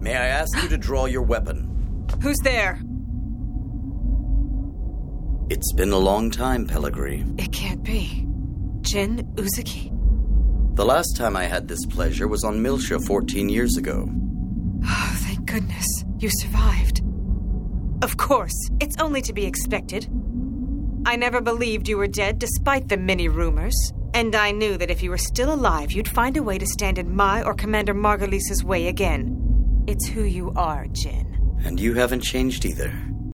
May I ask you to draw your weapon? Who's there? It's been a long time, Pellegrini. It can't be. Jin Uzuki? The last time I had this pleasure was on Milsha 14 years ago. Oh, thank goodness. You survived. Of course, it's only to be expected. I never believed you were dead despite the many rumors. And I knew that if you were still alive, you'd find a way to stand in my or Commander Margulies' way again. It's who you are, Jin. And you haven't changed either.